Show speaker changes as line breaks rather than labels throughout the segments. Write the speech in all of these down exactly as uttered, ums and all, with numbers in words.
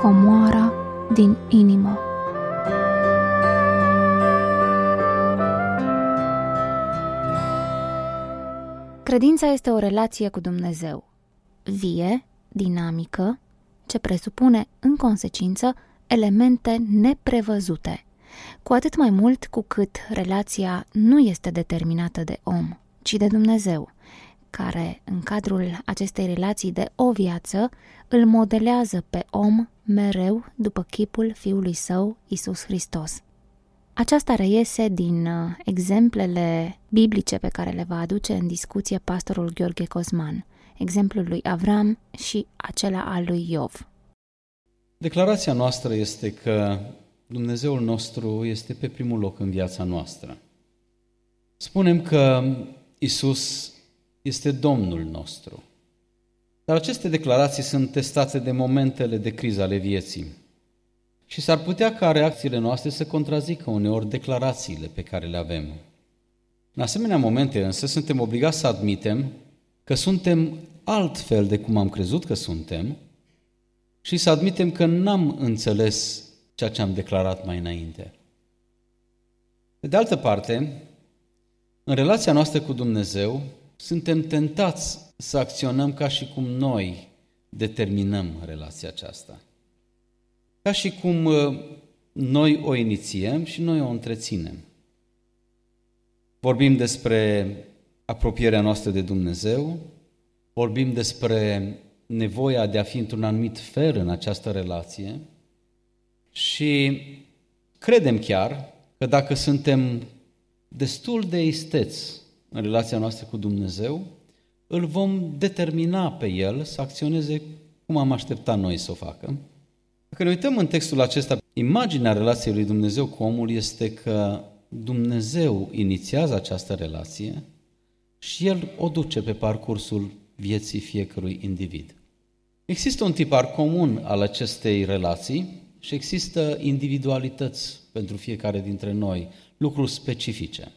comoara din inimă. Credința este o relație cu Dumnezeu, vie, dinamică, ce presupune, în consecință, elemente neprevăzute, cu atât mai mult cu cât relația nu este determinată de om, ci de Dumnezeu, care, în cadrul acestei relații de o viață, îl modelează pe om mereu după chipul Fiului Său, Iisus Hristos. Aceasta reiese din exemplele biblice pe care le va aduce în discuție pastorul Gheorghe Cosman, exemplul lui Avram și acela al lui Iov.
Declarația noastră este că Dumnezeul nostru este pe primul loc în viața noastră. Spunem că Iisus este Domnul nostru. Dar aceste declarații sunt testate de momentele de criză ale vieții. Și s-ar putea ca reacțiile noastre să contrazică uneori declarațiile pe care le avem. În asemenea momente însă suntem obligați să admitem că suntem altfel de cum am crezut că suntem și să admitem că n-am înțeles ceea ce am declarat mai înainte. Pe de altă parte, în relația noastră cu Dumnezeu, suntem tentați să acționăm ca și cum noi determinăm relația aceasta. Ca și cum noi o inițiem și noi o întreținem. Vorbim despre apropierea noastră de Dumnezeu, vorbim despre nevoia de a fi într-un anumit fel în această relație și credem chiar că dacă suntem destul de isteți în relația noastră cu Dumnezeu, îl vom determina pe El să acționeze cum am așteptat noi să o facă. Dacă ne uităm în textul acesta, imaginea relației lui Dumnezeu cu omul este că Dumnezeu inițiază această relație și El o duce pe parcursul vieții fiecărui individ. Există un tipar comun al acestei relații și există individualități pentru fiecare dintre noi, lucruri specifice.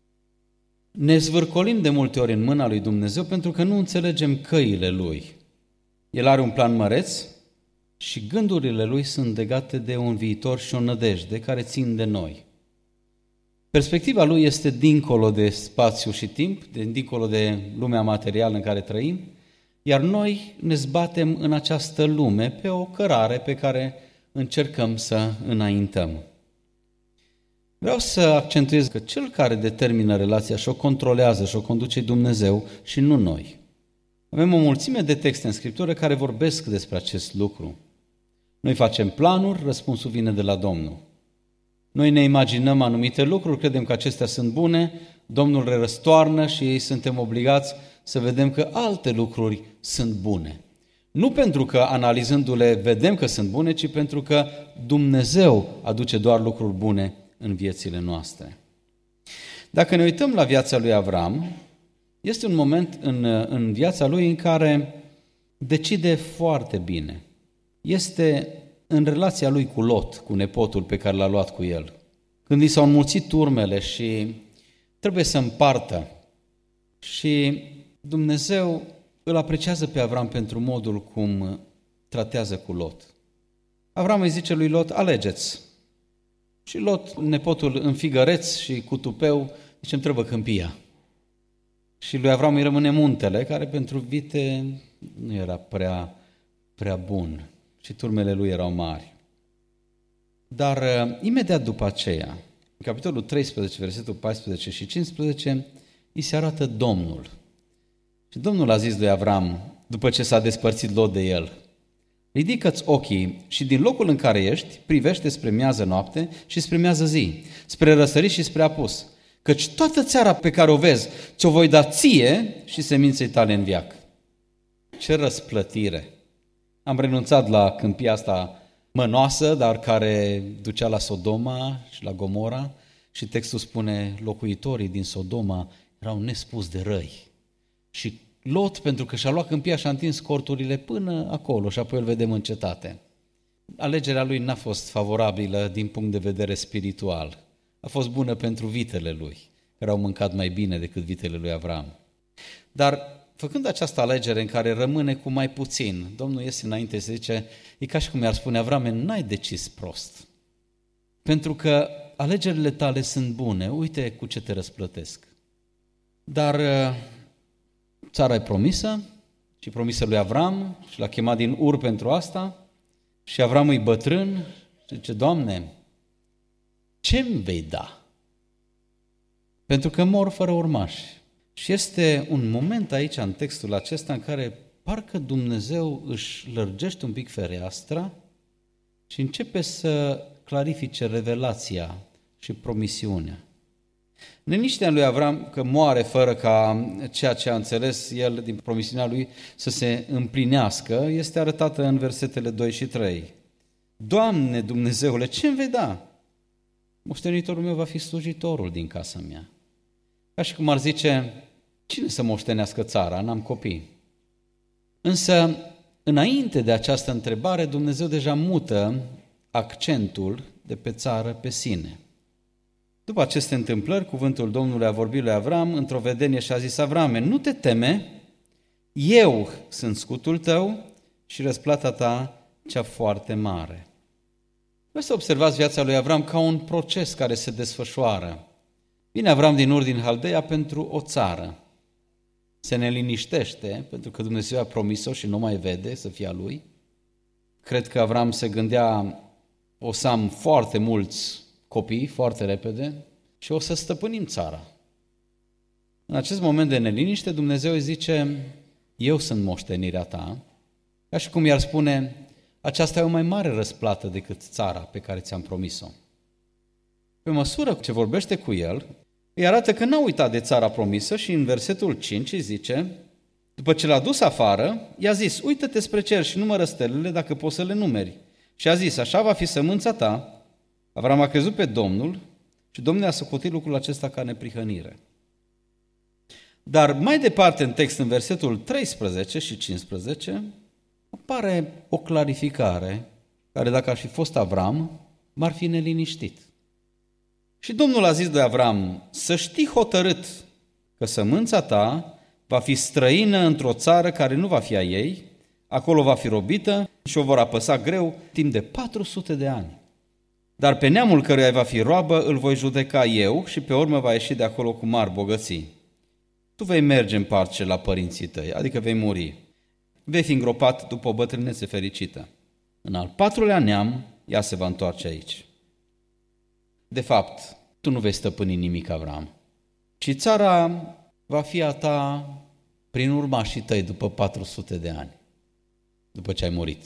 Ne zvârcolim de multe ori în mâna lui Dumnezeu pentru că nu înțelegem căile Lui. El are un plan măreț și gândurile Lui sunt legate de un viitor și o nădejde care țin de noi. Perspectiva Lui este dincolo de spațiu și timp, de dincolo de lumea materială în care trăim, iar noi ne zbatem în această lume pe o cărare pe care încercăm să înaintăm. Vreau să accentuez că cel care determină relația și o controlează și o conduce Dumnezeu și nu noi. Avem o mulțime de texte în Scriptură care vorbesc despre acest lucru. Noi facem planuri, răspunsul vine de la Domnul. Noi ne imaginăm anumite lucruri, credem că acestea sunt bune, Domnul le răstoarnă și ei suntem obligați să vedem că alte lucruri sunt bune. Nu pentru că analizându-le vedem că sunt bune, ci pentru că Dumnezeu aduce doar lucruri bune în viețile noastre. Dacă ne uităm la viața lui Avram, este un moment în, în viața lui în care decide foarte bine. Este în relația lui cu Lot, cu nepotul pe care l-a luat cu el. Când i s-au înmulțit turmele și trebuie să împartă și Dumnezeu îl apreciază pe Avram pentru modul cum tratează cu Lot. Avram îi zice lui Lot, alegeți. Și Lot, nepotul înfigăreț și cu tupeu, zice, îmi trebuie câmpia. Și lui Avram îi rămâne muntele, care pentru vite nu era prea, prea bun și turmele lui erau mari. Dar imediat după aceea, în capitolul treisprezece, versetul paisprezece și cincisprezece, îi se arată Domnul. Și Domnul a zis lui Avram, după ce s-a despărțit Lot de el, ridică-ți ochii și din locul în care ești, privește spre miază noapte și spre miază zi, spre răsărit și spre apus, căci toată țara pe care o vezi, ți-o voi da ție și seminței tale în veac. Ce răsplătire! Am renunțat la câmpia asta mănoasă, dar care ducea la Sodoma și la Gomora și textul spune, locuitorii din Sodoma erau nespus de răi. Și Lot, pentru că și-a luat câmpia și-a întins corturile până acolo și apoi îl vedem în cetate. Alegerea lui n-a fost favorabilă din punct de vedere spiritual. A fost bună pentru vitele lui, care au mâncat mai bine decât vitele lui Avram. Dar făcând această alegere în care rămâne cu mai puțin, Domnul iese înainte și zice, e ca și cum i-ar spune Avrame, n-ai decis prost. Pentru că alegerile tale sunt bune, uite cu ce te răsplătesc. Dar țara e promisă și promisă lui Avram și l-a chemat din Ur pentru asta și Avram îi bătrân și zice, Doamne, ce-mi vei da? Pentru că mor fără urmași. Și este un moment aici în textul acesta în care parcă Dumnezeu își lărgește un pic fereastra și începe să clarifice revelația și promisiunea. Liniștea lui Avram că moare fără ca ceea ce a înțeles el din promisiunea lui să se împlinească este arătată în versetele doi și trei. Doamne Dumnezeule, ce îmi vei da? Moștenitorul meu va fi slujitorul din casa mea. Ca și cum ar zice, cine să moștenească țara? N-am copii. Însă, înainte de această întrebare, Dumnezeu deja mută accentul de pe țară pe sine. După aceste întâmplări, cuvântul Domnului a vorbit lui Avram într-o vedenie și a zis, Avrame, nu te teme, eu sunt scutul tău și răsplata ta cea foarte mare. Vreau să observați viața lui Avram ca un proces care se desfășoară. Vine Avram din Ur din Haldeia pentru o țară. Se neliniștește pentru că Dumnezeu a promis-o și nu mai vede să fie a lui. Cred că Avram se gândea, o să am foarte mulți copii foarte repede și o să stăpânim țara. În acest moment de neliniște, Dumnezeu îi zice, eu sunt moștenirea ta, ca și cum i-ar spune, aceasta e o mai mare răsplată decât țara pe care ți-am promis-o. Pe măsură ce vorbește cu el, îi arată că n-a uitat de țara promisă și în versetul cinci îi zice, după ce l-a dus afară, i-a zis, uită-te spre cer și numără stelele dacă poți să le numeri. Și a zis, așa va fi sămânța ta. Avram a crezut pe Domnul și Domnul a socotit lucrul acesta ca neprihănire. Dar mai departe în text, în versetul treisprezece și cincisprezece, apare o clarificare care dacă ar fi fost Avram, m-ar fi neliniștit. Și Domnul a zis de Avram, să știi hotărât că sămânța ta va fi străină într-o țară care nu va fi a ei, acolo va fi robită și o vor apăsa greu timp de patru sute de ani. Dar pe neamul căruia va fi roabă îl voi judeca eu și pe urmă va ieși de acolo cu mari bogății. Tu vei merge în parce la părinții tăi, adică vei muri. Vei fi îngropat după o bătrânețe fericită. În al patrulea neam, ea se va întoarce aici. De fapt, tu nu vei stăpâni nimic, Avram, ci țara va fi a ta prin urmașii tăi după patru sute de ani, după ce ai murit.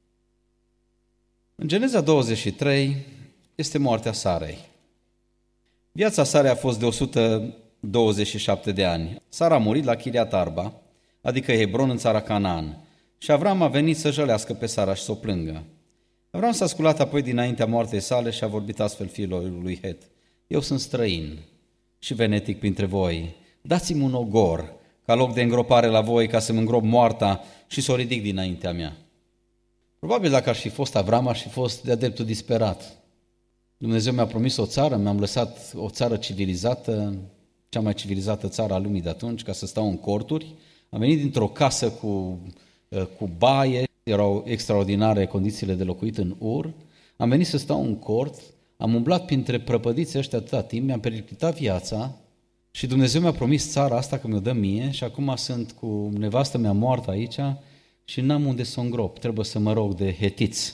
În Geneza douăzeci și trei este moartea Sarei. Viața Sarei a fost de o sută douăzeci și șapte de ani. Sara a murit la Chiriat Arba, adică Hebron în țara Canaan, și Avram a venit să jălească pe Sara și să o plângă. Avram s-a sculat apoi dinaintea moartei sale și a vorbit astfel fiilor lui Het. Eu sunt străin și venetic printre voi. Dați-mi un ogor ca loc de îngropare la voi, ca să-mi îngrop moarta și să o ridic dinaintea mea. Probabil dacă aș fi fost Avram, aș fi fost de-a dreptul disperat. Dumnezeu mi-a promis o țară, mi-am lăsat o țară civilizată, cea mai civilizată țară a lumii de atunci, ca să stau în corturi. Am venit dintr-o casă cu, cu baie, erau extraordinare condițiile de locuit în Ur. Am venit să stau în cort, am umblat printre prăpădiți ăștia atâta timp, mi-am periclitat viața și Dumnezeu mi-a promis țara asta că mi-o dă mie și acum sunt cu nevastă mea moartă aici și n-am unde să o îngrop, trebuie să mă rog de hetiți.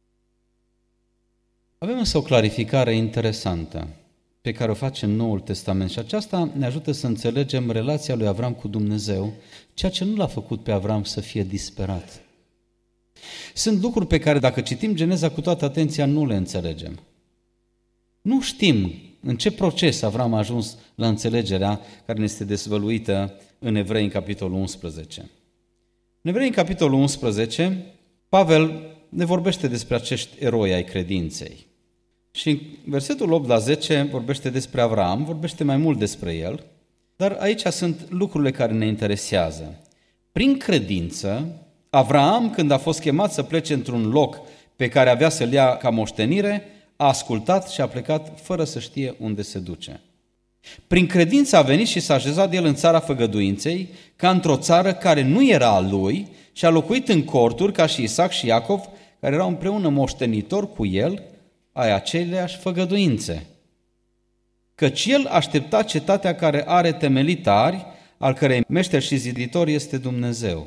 Avem însă o clarificare interesantă pe care o face în Noul Testament și aceasta ne ajută să înțelegem relația lui Avram cu Dumnezeu, ceea ce nu l-a făcut pe Avram să fie disperat. Sunt lucruri pe care dacă citim Geneza cu toată atenția nu le înțelegem. Nu știm în ce proces Avram a ajuns la înțelegerea care ne este dezvăluită în Evrei în capitolul unsprezece. În Evrei în capitolul unsprezece, Pavel ne vorbește despre acești eroi ai credinței. Și în versetul opt la zece vorbește despre Avram, vorbește mai mult despre el, dar aici sunt lucrurile care ne interesează. Prin credință, Avram, când a fost chemat să plece într-un loc pe care avea să-l ia ca moștenire, a ascultat și a plecat fără să știe unde se duce. Prin credință a venit și s-a așezat el în țara făgăduinței, ca într-o țară care nu era a lui, și a locuit în corturi ca și Isaac și Iacov, care erau împreună moștenitori cu el ai aceleiași făgăduințe. Căci el aștepta cetatea care are temelii tari, al cărei meșter și ziditor este Dumnezeu.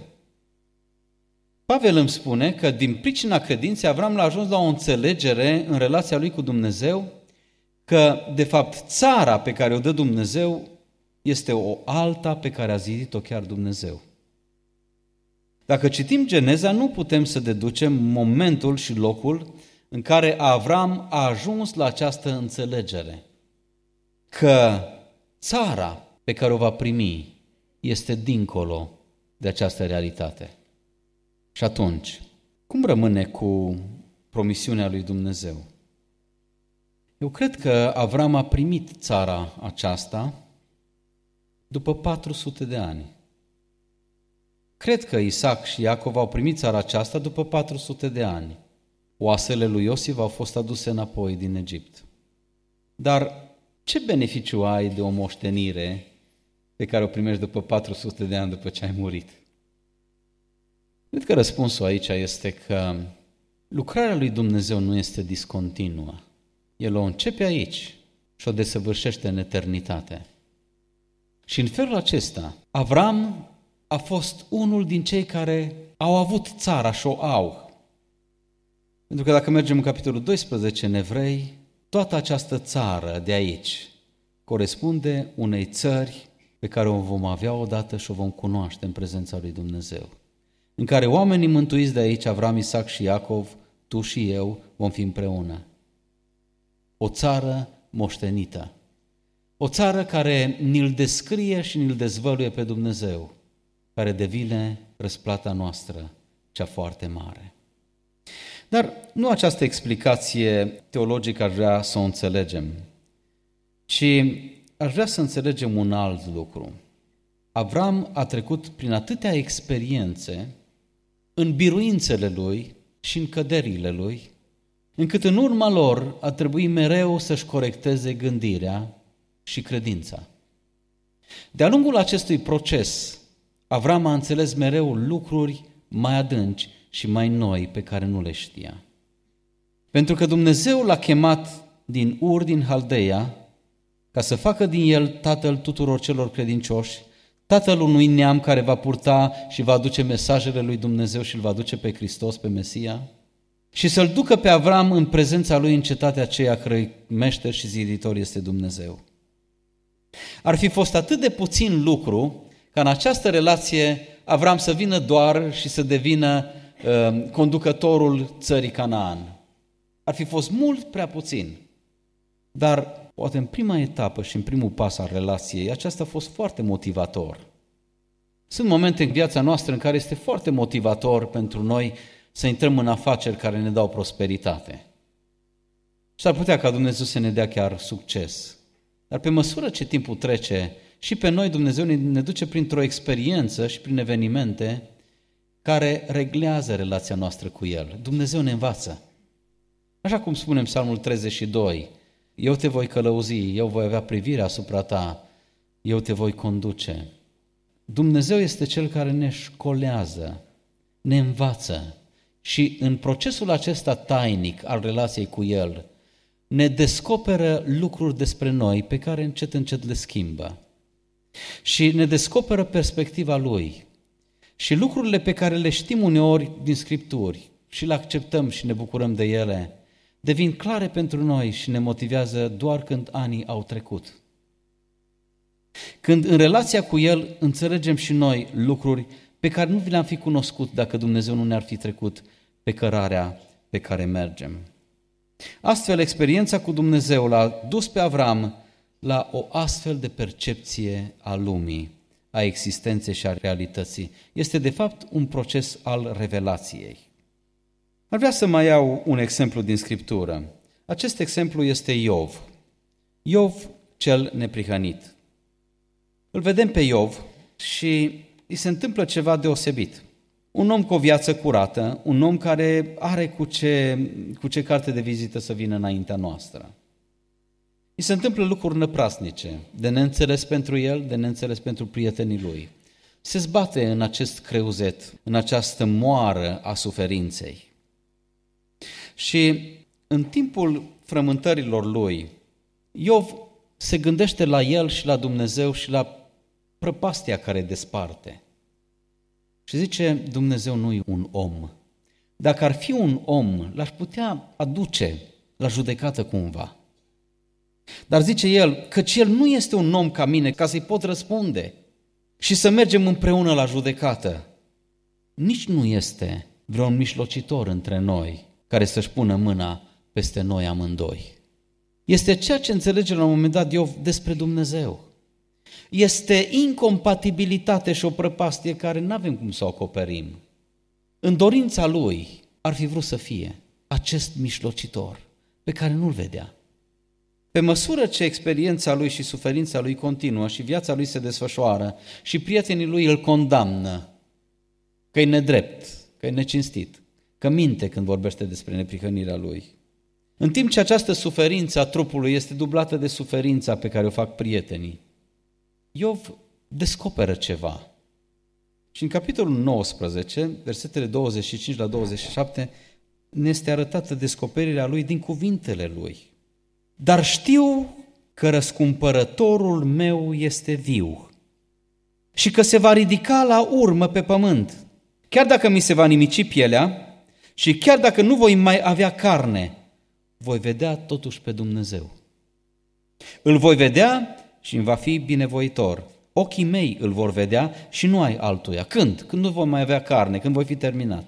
Pavel îmi spune că din pricina credinței Avram a ajuns la o înțelegere în relația lui cu Dumnezeu, că de fapt țara pe care o dă Dumnezeu este o alta pe care a zidit-o chiar Dumnezeu. Dacă citim Geneza, nu putem să deducem momentul și locul în care Avram a ajuns la această înțelegere, că țara pe care o va primi este dincolo de această realitate. Și atunci, cum rămâne cu promisiunea lui Dumnezeu? Eu cred că Avram a primit țara aceasta după patru sute de ani. Cred că Isaac și Iacov au primit țara aceasta după patru sute de ani. Oasele lui Iosif au fost aduse înapoi din Egipt. Dar ce beneficiu ai de o moștenire pe care o primești după patru sute de ani după ce ai murit? Cred că răspunsul aici este că lucrarea lui Dumnezeu nu este discontinuă. El o începe aici și o desăvârșește în eternitate. Și în felul acesta, Avram a fost unul din cei care au avut țara și o au. Pentru că dacă mergem în capitolul doisprezece în Evrei, toată această țară de aici corespunde unei țări pe care o vom avea odată și o vom cunoaște în prezența lui Dumnezeu, în care oamenii mântuiți de aici, Avram, Isaac și Iacov, tu și eu, vom fi împreună. O țară moștenită, o țară care ni-l descrie și ni-l dezvăluie pe Dumnezeu, care devine răsplata noastră, cea foarte mare. Dar nu această explicație teologică aș vrea să o înțelegem, ci aș vrea să înțelegem un alt lucru. Avram a trecut prin atâtea experiențe în biruințele lui și în căderile lui, încât în urma lor a trebuit mereu să-și corecteze gândirea și credința. De-a lungul acestui proces, Avram a înțeles mereu lucruri mai adânci și mai noi pe care nu le știa. Pentru că Dumnezeu l-a chemat din Ur, din Haldeia, ca să facă din el tatăl tuturor celor credincioși, tatăl unui neam care va purta și va aduce mesajele lui Dumnezeu și îl va duce pe Hristos, pe Mesia, și să-l ducă pe Avram în prezența lui în cetatea aceea cărei meșter și ziditor este Dumnezeu. Ar fi fost atât de puțin lucru ca în această relație Avram să vină doar și să devină uh, conducătorul țării Canaan. Ar fi fost mult prea puțin, dar poate în prima etapă și în primul pas al relației, aceasta a fost foarte motivator. Sunt momente în viața noastră în care este foarte motivator pentru noi să intrăm în afaceri care ne dau prosperitate. Și ar putea ca Dumnezeu să ne dea chiar succes. Dar pe măsură ce timpul trece, și pe noi Dumnezeu ne duce printr-o experiență și prin evenimente care reglează relația noastră cu El. Dumnezeu ne învață. Așa cum spunem în Psalmul treizeci și doi, eu te voi călăuzi, eu voi avea privire asupra ta, eu te voi conduce. Dumnezeu este Cel care ne școlează, ne învață și în procesul acesta tainic al relației cu El ne descoperă lucruri despre noi pe care încet, încet le schimbă. Și ne descoperă perspectiva Lui. Și lucrurile pe care le știm uneori din Scripturi și le acceptăm și ne bucurăm de ele, devin clare pentru noi și ne motivează doar când anii au trecut. Când în relația cu El înțelegem și noi lucruri pe care nu vi le-am fi cunoscut dacă Dumnezeu nu ne-ar fi trecut pe cărarea pe care mergem. Astfel, experiența cu Dumnezeu l-a dus pe Avram la o astfel de percepție a lumii, a existenței și a realității. Este de fapt un proces al revelației. Ar vrea să mai iau un exemplu din Scriptură. Acest exemplu este Iov. Iov cel neprihănit. Îl vedem pe Iov și îi se întâmplă ceva deosebit. Un om cu o viață curată, un om care are cu ce, cu ce carte de vizită să vină înaintea noastră. îi se întâmplă lucruri năprasnice, de neînțeles pentru el, de neînțeles pentru prietenii lui. Se zbate în acest creuzet, în această moară a suferinței. Și în timpul frământărilor lui, Iov se gândește la el și la Dumnezeu și la prăpastia care desparte. Și zice, Dumnezeu nu e un om. Dacă ar fi un om, l-aș putea aduce la judecată cumva. Dar zice el, căci el nu este un om ca mine, ca să-i pot răspunde și să mergem împreună la judecată. Nici nu este vreun mijlocitor între noi care să-și pună mâna peste noi amândoi. Este ceea ce înțelege la un moment dat Iov despre Dumnezeu. Este incompatibilitate și o prăpastie care nu avem cum să o acoperim. În dorința lui ar fi vrut să fie acest mijlocitor pe care nu-l vedea. Pe măsură ce experiența lui și suferința lui continuă și viața lui se desfășoară și prietenii lui îl condamnă că e nedrept, că e necinstit, că minte când vorbește despre neprihănirea lui. În timp ce această suferință a trupului este dublată de suferința pe care o fac prietenii, Iov descoperă ceva. Și în capitolul nouăsprezece, versetele douăzeci și cinci la douăzeci și șapte, ne este arătată descoperirea lui din cuvintele lui. Dar știu că răscumpărătorul meu este viu și că se va ridica la urmă pe pământ. Chiar dacă mi se va nimici pielea și chiar dacă nu voi mai avea carne, voi vedea totuși pe Dumnezeu. Îl voi vedea și îmi va fi binevoitor. Ochii mei îl vor vedea și nu ai altuia. Când? Când nu voi mai avea carne, când voi fi terminat.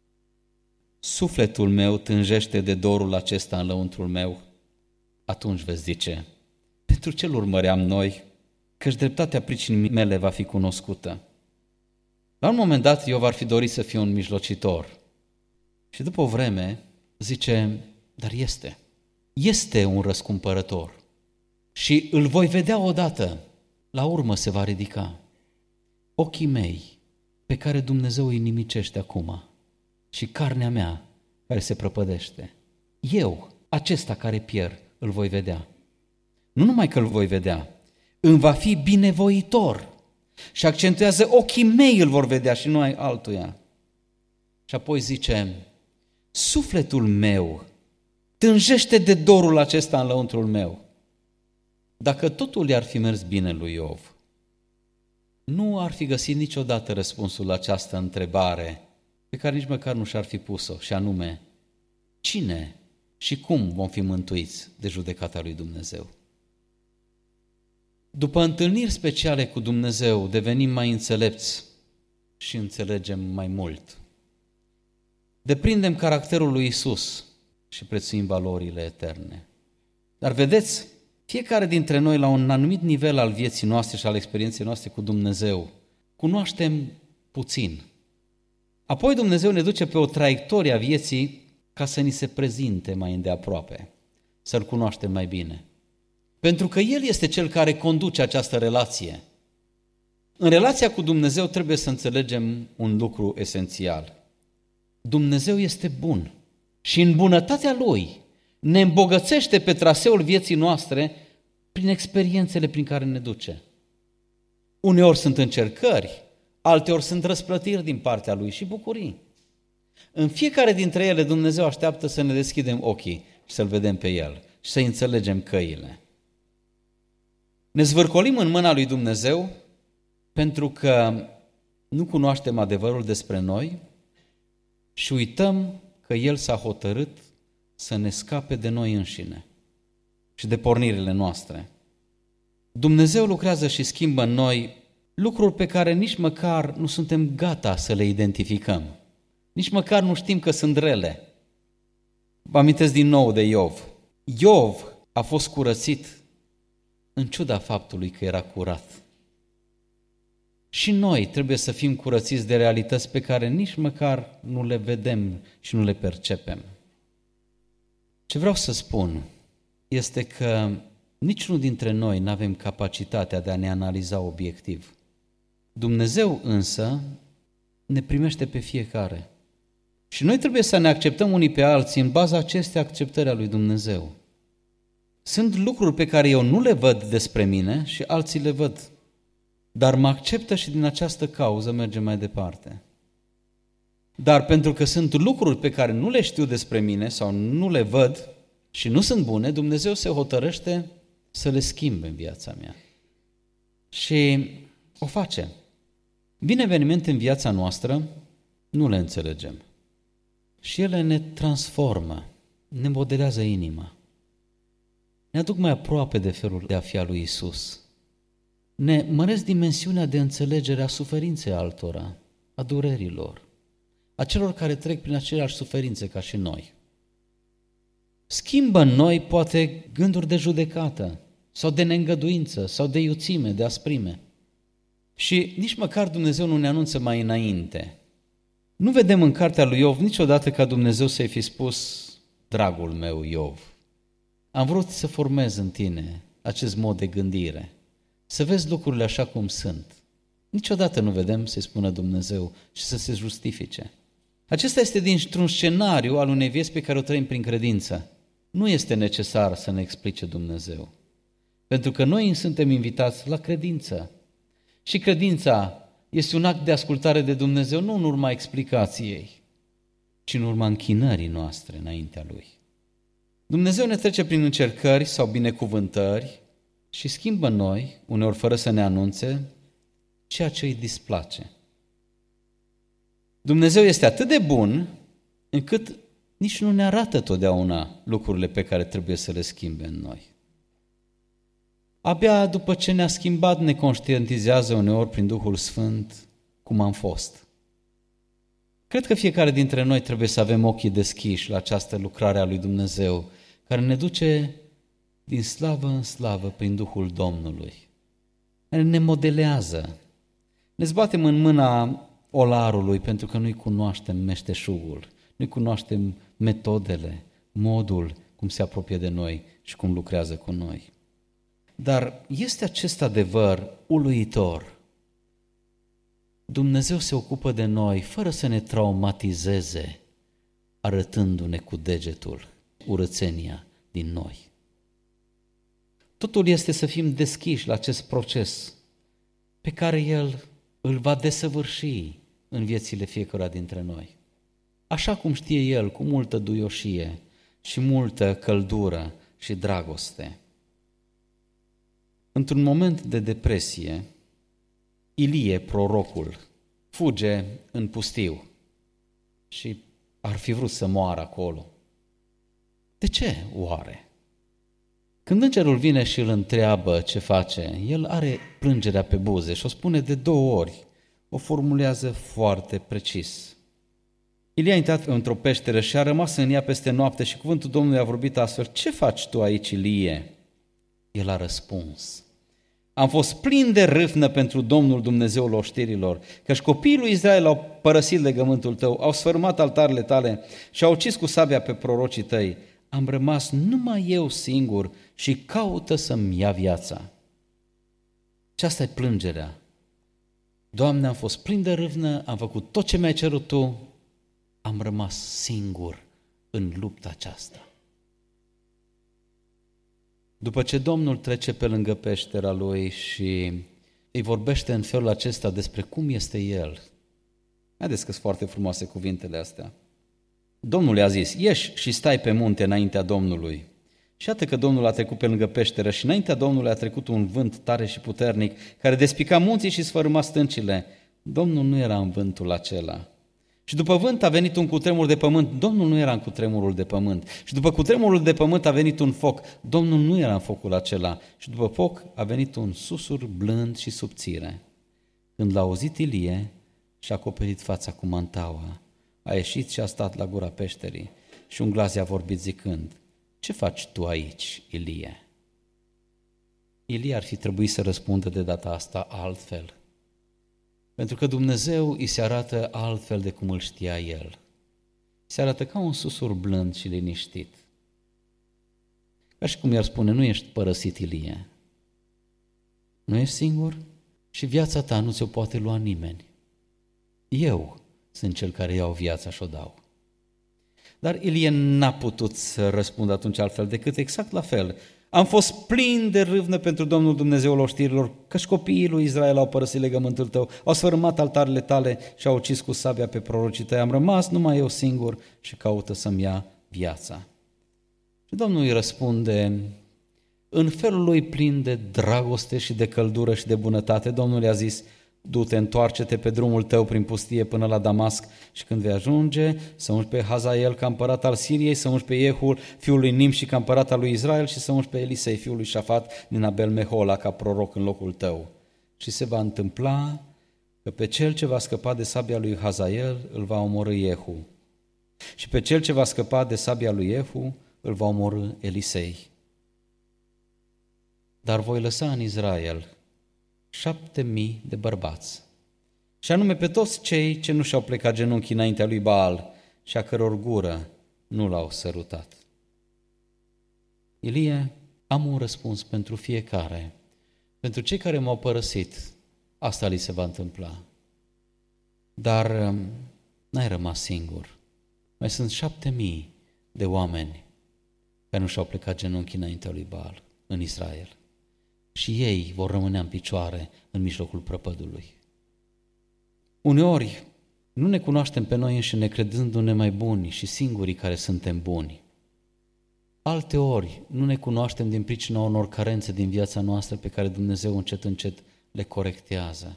Sufletul meu tânjește de dorul acesta în lăuntrul meu. Atunci veți zice, pentru ce-l urmăream noi? Căci dreptatea pricinii mele va fi cunoscută. La un moment dat, Iov ar fi dorit să fie un mijlocitor. Și după o vreme, zice, dar este. Este un răscumpărător. Și îl voi vedea odată. La urmă se va ridica. Ochii mei, pe care Dumnezeu îi nimicește acum, și carnea mea, care se prăpădește. Eu, acesta care pierd, îl voi vedea. Nu numai că îl voi vedea, îmi va fi binevoitor. Și accentuează, ochii mei îl vor vedea și nu ai altuia. Și apoi zice, sufletul meu tânjește de dorul acesta în lăuntrul meu. Dacă totul i-ar fi mers bine lui Iov, nu ar fi găsit niciodată răspunsul la această întrebare pe care nici măcar nu și-ar fi pus-o, și anume, cine și cum vom fi mântuiți de judecata lui Dumnezeu? După întâlniri speciale cu Dumnezeu, devenim mai înțelepți și înțelegem mai mult. Deprindem caracterul lui Isus și prețuim valorile eterne. Dar vedeți, fiecare dintre noi, la un anumit nivel al vieții noastre și al experienței noastre cu Dumnezeu, cunoaștem puțin. Apoi Dumnezeu ne duce pe o traiectorie a vieții ca să ni se prezinte mai îndeaproape, să-L cunoaștem mai bine. Pentru că El este Cel care conduce această relație. În relația cu Dumnezeu trebuie să înțelegem un lucru esențial. Dumnezeu este bun și în bunătatea Lui ne îmbogățește pe traseul vieții noastre prin experiențele prin care ne duce. Uneori sunt încercări, alteori sunt răsplătiri din partea Lui și bucurii. În fiecare dintre ele Dumnezeu așteaptă să ne deschidem ochii și să-L vedem pe El și să înțelegem căile. Ne zvârcolim în mâna lui Dumnezeu pentru că nu cunoaștem adevărul despre noi și uităm că El s-a hotărât să ne scape de noi înșine și de pornirile noastre. Dumnezeu lucrează și schimbă în noi lucruri pe care nici măcar nu suntem gata să le identificăm. Nici măcar nu știm că sunt rele. Vă amintesc din nou de Iov. Iov a fost curățit în ciuda faptului că era curat. Și noi trebuie să fim curățiți de realități pe care nici măcar nu le vedem și nu le percepem. Ce vreau să spun este că niciunul dintre noi nu avem capacitatea de a ne analiza obiectiv. Dumnezeu însă ne primește pe fiecare. Și noi trebuie să ne acceptăm unii pe alții în baza acestei acceptări a lui Dumnezeu. Sunt lucruri pe care eu nu le văd despre mine și alții le văd, dar mă acceptă și din această cauză mergem mai departe. Dar pentru că sunt lucruri pe care nu le știu despre mine sau nu le văd și nu sunt bune, Dumnezeu se hotărăște să le schimbe în viața mea. Și o face. Vin evenimente în viața noastră, nu le înțelegem. Și ele ne transformă, ne modelează inima. Ne aduc mai aproape de felul de a fi al lui Iisus. Ne măresc dimensiunea de înțelegere a suferinței altora, a durerilor, a celor care trec prin aceleași suferințe ca și noi. Schimbă în noi poate gânduri de judecată sau de neîngăduință sau de iuțime, de asprime. Și nici măcar Dumnezeu nu ne anunță mai înainte. Nu vedem în cartea lui Iov niciodată ca Dumnezeu să-i fi spus: dragul meu Iov, am vrut să formez în tine acest mod de gândire, să vezi lucrurile așa cum sunt. Niciodată nu vedem să-i spună Dumnezeu și să se justifice. Acesta este dintr-un scenariu al unei vieți pe care o trăim prin credință. Nu este necesar să ne explice Dumnezeu, pentru că noi suntem invitați la credință. Și credința este un act de ascultare de Dumnezeu, nu în urma explicației, ci în urma închinării noastre înaintea Lui. Dumnezeu ne trece prin încercări sau binecuvântări și schimbă în noi, uneori fără să ne anunțe, ceea ce îi displace. Dumnezeu este atât de bun încât nici nu ne arată totdeauna lucrurile pe care trebuie să le schimbe în noi. Abia după ce ne-a schimbat, ne conștientizează uneori prin Duhul Sfânt cum am fost. Cred că fiecare dintre noi trebuie să avem ochii deschiși la această lucrare a lui Dumnezeu, care ne duce din slavă în slavă prin Duhul Domnului. Ne modelează. Ne zbatem în mâna olarului pentru că nu-i cunoaștem meșteșugul, nu-i cunoaștem metodele, modul cum se apropie de noi și cum lucrează cu noi. Dar este acest adevăr uluitor. Dumnezeu se ocupă de noi fără să ne traumatizeze, arătându-ne cu degetul urățenia din noi. Totul este să fim deschiși la acest proces pe care El îl va desăvârși în viețile fiecăruia dintre noi. Așa cum știe El, cu multă duioșie și multă căldură și dragoste. Într-un moment de depresie, Ilie, prorocul, fuge în pustiu și ar fi vrut să moară acolo. De ce oare? Când îngerul vine și îl întreabă ce face, el are plângerea pe buze și o spune de două ori, o formulează foarte precis. Ilie a intrat într-o peșteră și a rămas în ea peste noapte și cuvântul Domnului a vorbit astfel: ce faci tu aici, Ilie? El a răspuns: am fost plin de râvnă pentru Domnul Dumnezeul oștirilor, căci copiii lui Israel au părăsit legământul tău, au sfărâmat altarele tale și au ucis cu sabia pe prorocii tăi. Am rămas numai eu singur și caută să-mi ia viața. Aceasta e plângerea. Doamne, am fost plin de râvnă, am făcut tot ce mi-ai cerut Tu, am rămas singur în lupta aceasta. După ce Domnul trece pe lângă peștera lui și îi vorbește în felul acesta despre cum este El, haideți că sunt foarte frumoase cuvintele astea. Domnul i-a zis: ieși și stai pe munte înaintea Domnului. Și iată că Domnul a trecut pe lângă peșteră și înaintea Domnului a trecut un vânt tare și puternic, care despica munții și sfărâma stâncile. Domnul nu era în vântul acela. Și după vânt a venit un cutremur de pământ, Domnul nu era în cutremurul de pământ. Și după cutremurul de pământ a venit un foc, Domnul nu era în focul acela. Și după foc a venit un susur blând și subțire. Când l-a auzit Ilie, și-a acoperit fața cu mantaua, a ieșit și a stat la gura peșterii și un glas i-a vorbit zicând: ce faci tu aici, Ilie? Ilie ar fi trebuit să răspundă de data asta altfel, pentru că Dumnezeu îi se arată altfel de cum îl știa el. Se arată ca un susur blând și liniștit. Ca și cum i-ar spune: nu ești părăsit, Ilie, nu ești singur și viața ta nu ți-o poate lua nimeni. Eu sunt cel care iau viața și o dau. Dar Ilie n-a putut să răspundă atunci altfel decât exact la fel. Am fost plin de râvnă pentru Domnul Dumnezeul oștirilor, căci copiii lui Israel au părăsit legământul tău, au sfărâmat altarele tale și au ucis cu sabia pe prorocii tăi. Am rămas numai eu singur și caută să-mi ia viața. Și Domnul îi răspunde în felul lui plin de dragoste și de căldură și de bunătate. Domnul i-a zis: du-te, întoarce-te pe drumul tău prin pustie până la Damasc și când vei ajunge, să ungi pe Hazael ca împărat al Siriei, să ungi pe Iehul fiul lui Nimși ca împărat al lui Israel și să ungi pe Elisei fiul lui Șafat din Abel Mehola ca proroc în locul tău. Și se va întâmpla că pe cel ce va scăpa de sabia lui Hazael îl va omorî Iehu și pe cel ce va scăpa de sabia lui Iehu îl va omorî Elisei. Dar voi lăsa în Israel șapte mii de bărbați, și anume pe toți cei ce nu și-au plecat genunchii înaintea lui Baal și a căror gură nu l-au sărutat. Ilie, am un răspuns pentru fiecare. Pentru cei care m-au părăsit, asta li se va întâmpla. Dar n-ai rămas singur. Mai sunt șapte mii de oameni care nu și-au plecat genunchii înaintea lui Baal în Israel. Și ei vor rămâne în picioare în mijlocul prăpădului. Uneori nu ne cunoaștem pe noi înșine credându-ne mai buni și singurii care suntem buni. Alteori nu ne cunoaștem din pricina unor carențe din viața noastră pe care Dumnezeu încet încet le corectează.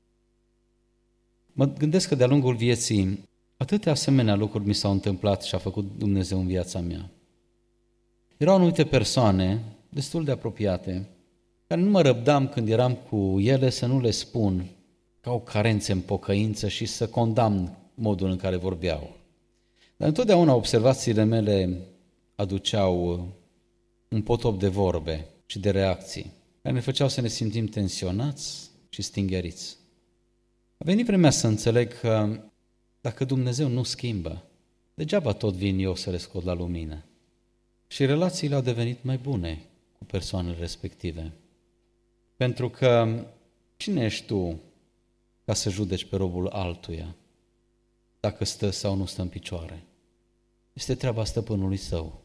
Mă gândesc că de-a lungul vieții atâtea asemenea lucruri mi s-au întâmplat și a făcut Dumnezeu în viața mea. Erau anumite persoane destul de apropiate care nu mă răbdam când eram cu ele să nu le spun că au carențe în pocăință și să condamn modul în care vorbeau. Dar întotdeauna observațiile mele aduceau un potop de vorbe și de reacții care ne făceau să ne simțim tensionați și stingheriți. A venit vremea să înțeleg că dacă Dumnezeu nu schimbă, degeaba tot vin eu să le scot la lumină. Și relațiile au devenit mai bune cu persoanele respective. Pentru că cine ești tu ca să judeci pe robul altuia, dacă stă sau nu stă în picioare? Este treaba stăpânului său.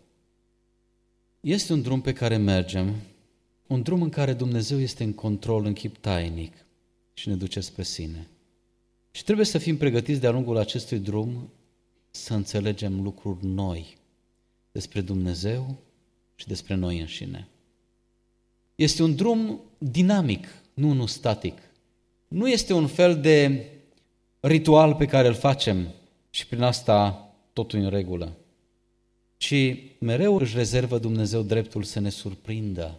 Este un drum pe care mergem, un drum în care Dumnezeu este în control în chip tainic și ne duce spre sine. Și trebuie să fim pregătiți de-a lungul acestui drum să înțelegem lucruri noi despre Dumnezeu și despre noi înșine. Este un drum dinamic, nu unul static. Nu este un fel de ritual pe care îl facem și prin asta totul în regulă, ci mereu își rezervă Dumnezeu dreptul să ne surprindă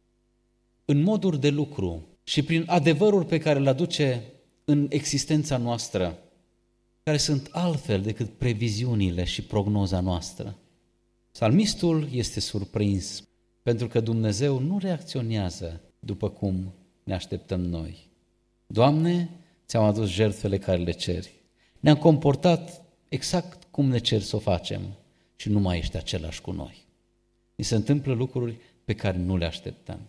în moduri de lucru și prin adevăruri pe care le aduce în existența noastră, care sunt altfel decât previziunile și prognoza noastră. Psalmistul este surprins pentru că Dumnezeu nu reacționează după cum ne așteptăm noi. Doamne, ți-am adus jertfele care le ceri. Ne-am comportat exact cum ne ceri să o facem și nu mai ești același cu noi. Ni se întâmplă lucruri pe care nu le așteptăm.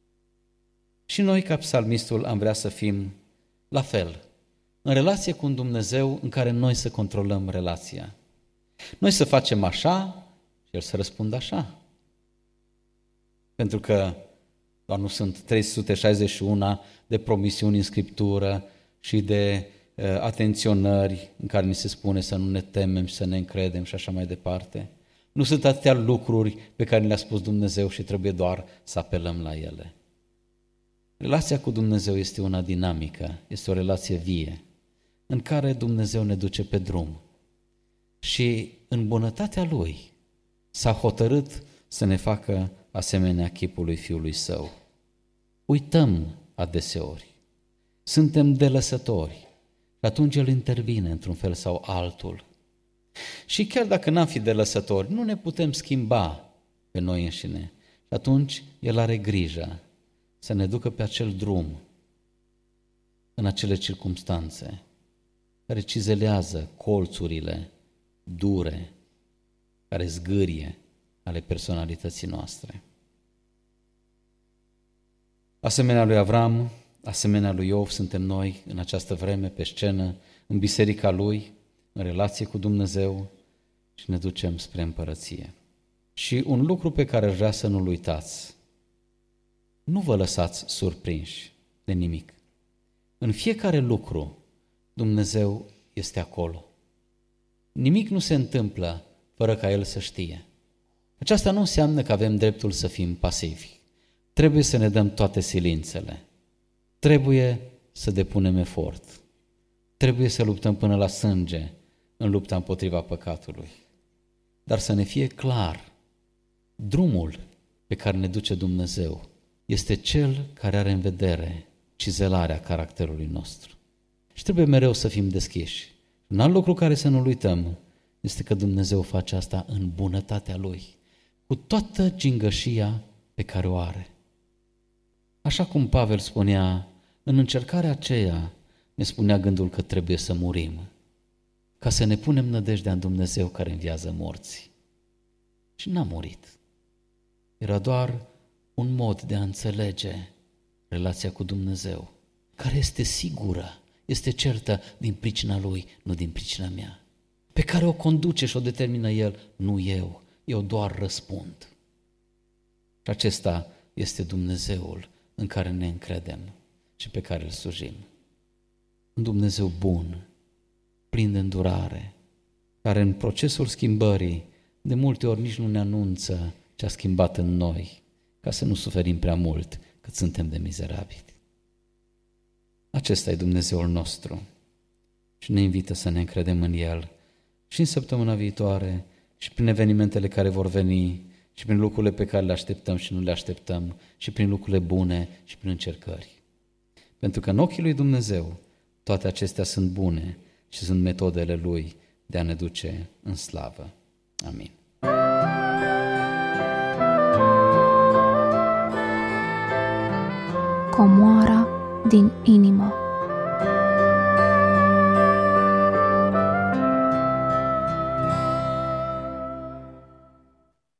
Și noi, ca psalmistul, am vrea să fim la fel, în relație cu un Dumnezeu în care noi să controlăm relația. Noi să facem așa și El să răspundă așa. Pentru că doar nu sunt trei sute șaizeci și unu de promisiuni în Scriptură și de uh, atenționări în care ni se spune să nu ne temem și să ne încredem și așa mai departe. Nu sunt atâtea lucruri pe care le-a spus Dumnezeu și trebuie doar să apelăm la ele. Relația cu Dumnezeu este una dinamică, este o relație vie, în care Dumnezeu ne duce pe drum. Și în bunătatea Lui s-a hotărât să ne facă asemenea chipului Fiului Său. Uităm adeseori, suntem delăsători și atunci El intervine într-un fel sau altul. Și chiar dacă n-am fi delăsători, nu ne putem schimba pe noi înșine. Și atunci El are grijă să ne ducă pe acel drum, în acele circumstanțe, care cizelează colțurile dure, care zgârie ale personalității noastre. Asemenea lui Avram, asemenea lui Iov, suntem noi în această vreme pe scenă, în biserica lui, în relație cu Dumnezeu și ne ducem spre împărăție. Și un lucru pe care aș vrea să nu-l uitați, nu vă lăsați surprinși de nimic. În fiecare lucru, Dumnezeu este acolo. Nimic nu se întâmplă fără ca El să știe. Aceasta nu înseamnă că avem dreptul să fim pasivi. Trebuie să ne dăm toate silințele. Trebuie să depunem efort. Trebuie să luptăm până la sânge în lupta împotriva păcatului. Dar să ne fie clar, drumul pe care ne duce Dumnezeu este Cel care are în vedere cizelarea caracterului nostru. Și trebuie mereu să fim deschiși. Un alt lucru care să nu-l uităm este că Dumnezeu face asta în bunătatea Lui, cu toată gingășia pe care o are. Așa cum Pavel spunea, în încercarea aceea ne spunea gândul că trebuie să murim, ca să ne punem nădejdea în Dumnezeu care înviază morții. Și n-a murit. Era doar un mod de a înțelege relația cu Dumnezeu, care este sigură, este certă din pricina Lui, nu din pricina mea, pe care o conduce și o determină El, nu eu, eu doar răspund. Și acesta este Dumnezeul în care ne încredem și pe care îl slujim. Un Dumnezeu bun, plin de îndurare, care în procesul schimbării de multe ori nici nu ne anunță ce a schimbat în noi, ca să nu suferim prea mult cât suntem de mizerabili. Acesta e Dumnezeul nostru și ne invită să ne încredem în El și în săptămâna viitoare și prin evenimentele care vor veni și prin lucrurile pe care le așteptăm și nu le așteptăm și prin lucrurile bune și prin încercări. Pentru că în ochii lui Dumnezeu toate acestea sunt bune și sunt metodele Lui de a ne duce în slavă. Amin.
Comoara din inimă.